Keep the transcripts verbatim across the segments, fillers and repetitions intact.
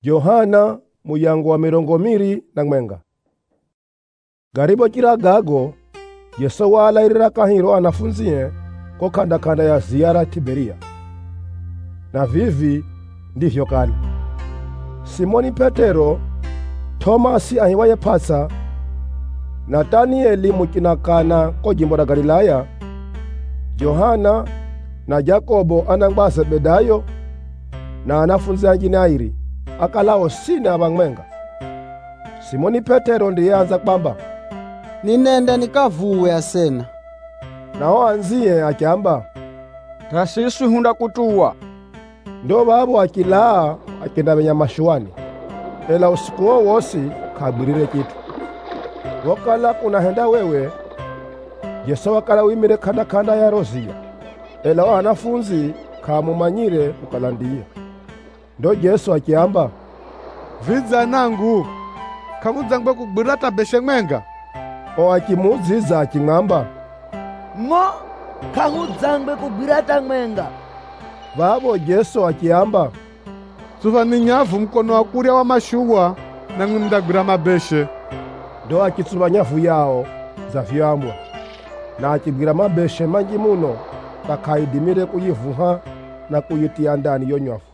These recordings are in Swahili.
Yohana muyango wa mirongo miri na mwenga. Garibo kira gago, Yesu walairira kahiro anafunzie ko kanda kanda ya ziara Tiberia. Na vivi ndivyo kali. Simoni Petero, Tomasi ahiwaye Pasa, Natanieli mukinakana ko jimbo la Galilaya, Yohana na Yakobo anangba Zebedayo, na anafunzi angine airi akalao sine abang'menga. Simoni Petero ndiye anza kwamba, ninenda nikavuwe asena. Nao anziye akiamba, tasisi hunda kutuwa. Ndo babo akilaa akenda benya mashuani. Ela usiku wosi kabirire kitu. Wakala kunahenda wewe, Yesu wakala wimire kanda kanda ya rozia. Ela wanafunzi kamumanyire kukalandia. Ndo Yesu akiamba, vidza nangu kamuzangwe kubirata besheng'menga. O akimuziza aking'amba, mo kahuzangwe kubirata ng'menga. Babo Yesu akiamba, suva ni nyavu mkono wa kuria wa mashuwa na ng'undagwira mabeshe. Ndo akitsuba nyavu yao za vyambwa, na akibwira mabeshe mangi muno kakaidimire kuyivuha na kuyitia ndani yo nyavu.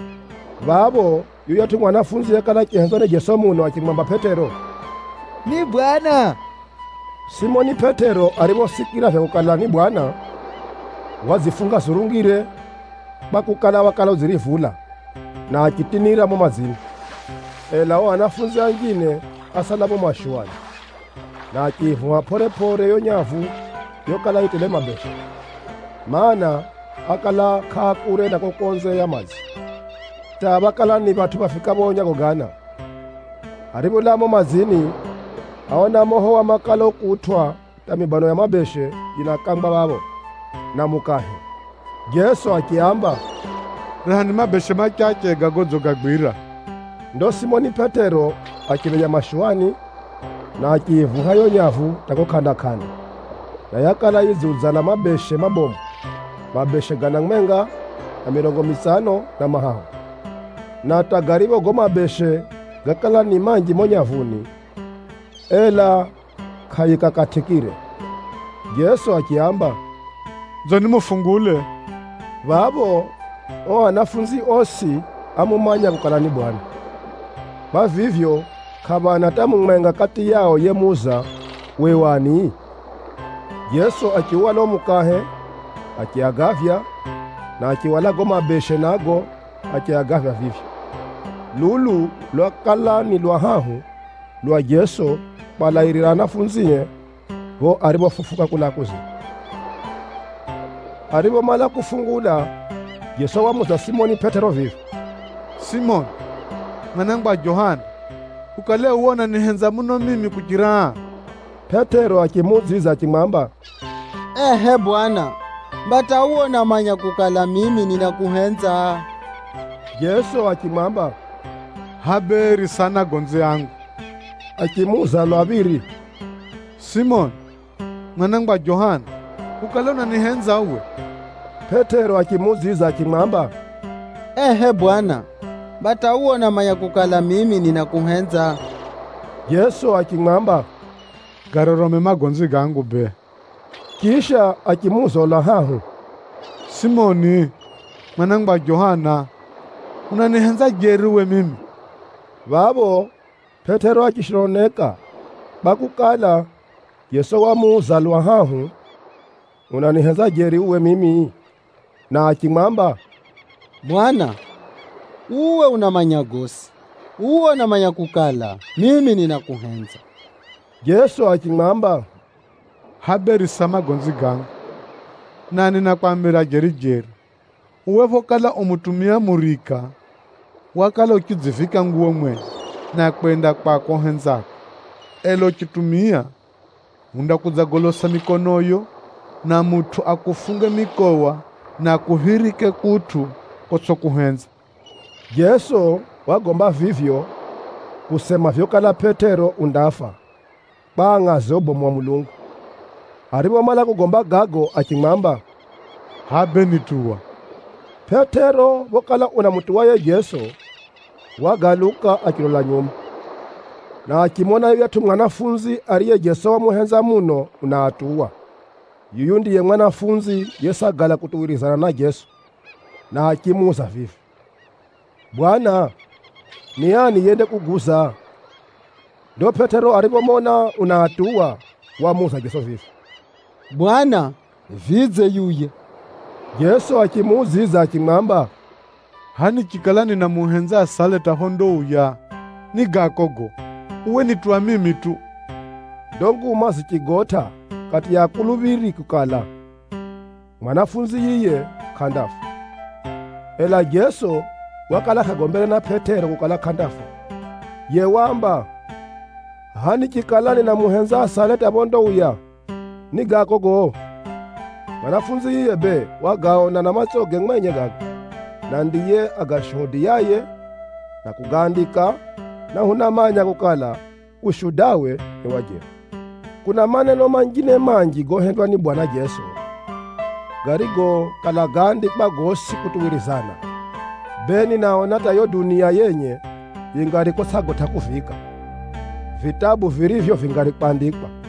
Babo yuyo ati mwanafunzi yakala kihenzo ne Yesu muno akimwamba Petero, ni Bwana. Simoni Petero aliposikira vya kukala ni Bwana, wazifunga surungire bakukala wakala uzirivula na akitinira mu mazini. Ela wanafunzi angine asala mu mashuani, na akivuha pore pore yo nyavu yokala itele mabeshe, maana akala kakure na kokonze ya mazi. Tabakala ni batu bafika bonya kugana. Haribula mu mazini aona moho wa makalo kutwa tamibano ya mabeshe inakamba babo na mukahe. Yesu akiamba, Rehani mabeshe machache gagozo gagwira. Ndo Simoni Petero akimenya mashuani na akivuha yo nyavu tako kanda kanda. Na yakala izuzana mabeshe mabomu. Mabeshe ganang'menga na mirongo misano na mahaho. Na tagaribo goma beshe gakala ni manji monyavuni. Ela kayika katikire. Yesu akiamba, zoni mufungule. Babo o anafunzi osi amumanya kukala ni Bwana. Bavivyo kabana tamumwenga kati yao yemuza wewani. Yesu akiwala mukahe akiagavya, na akiwala goma beshe nago akiagavya vivyo. Lulu lwa kala ni lwa hahu lwa Yesu balairira anafunziye bo aribo fufuka kula kuzi. Aribo mala kufungula, Yesu wamuza Simoni Petero vivyo, Simon, mwanangwa Yohana, ukale uona nihenza muno mimi kujira. Petero akimuziza akimwamba, Ehe Bwana, mbata uona manya kukala mimi ninakuhenza. Yesu akimwamba, haberi sana gonze yangu. Akimuza lwabiri, Simon, mwanangwa Yohana, ukale unanihenza uwe. Petero akimuziza akimwamba, Ehe Bwana, mbata uona manya kukala mimi ninakuhenza. Yesu akimwamba, garorome magonzi gangu be. Kisha akimuza olahahu, Simoni, mwanangwa Yohana, unanihenza jeruwe mimi. Babo Petero akishironeka bakukala Yesu wamuza lwahahu, unanihenza jeri uwe mimi. Na akimwamba, Bwana, uwe unamanya gosi, uwe unamanya kukala mimi ninakuhenza. Yesu akimwamba, haberi sama gonzi gangu, na ninakwambira jeri jeri, uwevo kala umutumia murika, wakala ukizifika nguo mwe, na kwenda kwako henzako. Elo chitumia, unda kuzagolosa mikonoyo, na mutu akufunge mikowa, na kuhirike kutu koso kuhenza. Yesu wagomba vivyo kusema vyokala Petero undafa, banga zobo mwa Mulungu. Haribo mala kugomba gago akimwamba, habe nituwa. Petero wokala unamutuwaye Yesu wagaluka akilola nyuma, na akimona yuyatu mwanafunzi aliye Yesu wamuhenza muno unaatuwa. Yuyu ndiye mwanafunzi yesagala kutuwirizana na Yesu, na akimuza vivi, Bwana, ni ani yende kuguza? Ndo Petero alipomona unaatuwa wamuza Yesu vivi, Bwana, vidze yuye. Yesu akimuziza akimwamba, hani chikalani na muhenza asale tahondo uya ni gakogo uwe ni twa mimi tu. Ndonguma zichigota kati ya kuluviri kukala mwanafunzi yiye khandafu. Ela Yesu wakala kagombele na Petero kukala khandafu, ye wamba, hani chikalani na muhenza asale tahondo uya ni gakogo. Mwanafunzi yiye be wagaona na matsoge mwenye gago, na ndiye agashuhudiyaye na kugandika, na hunamanya kukala ushudawe ni waje. Kuna maneno mangine manji gohendwa ni Bwana Yesu, garigo kalagandikwa gosi kutuwirizana. Beni naona tayo dunia yenye ingariko sagota kufika, vitabu virivyo vingarikuandikwa.